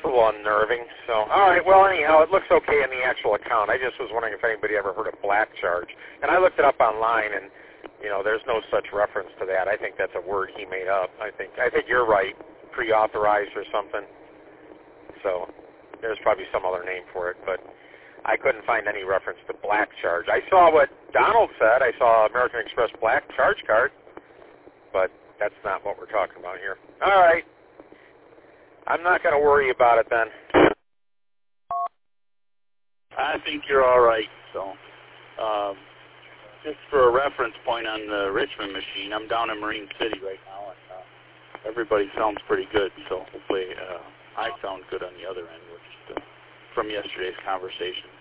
a little unnerving. So, all right, well, anyhow, it looks okay in the actual account. I just was wondering if anybody ever heard of black charge. And I looked it up online, and, there's no such reference to that. I think that's a word he made up. I think you're right, pre-authorized or something. So there's probably some other name for it, but I couldn't find any reference to black charge. I saw what Donald said. I saw American Express black charge card, but that's not what we're talking about here. All right. I'm not going to worry about it then. I think you're all right. So just for a reference point on the Richmond machine, I'm down in Marine City right now, and everybody sounds pretty good. So hopefully I sound good on the other end from yesterday's conversation.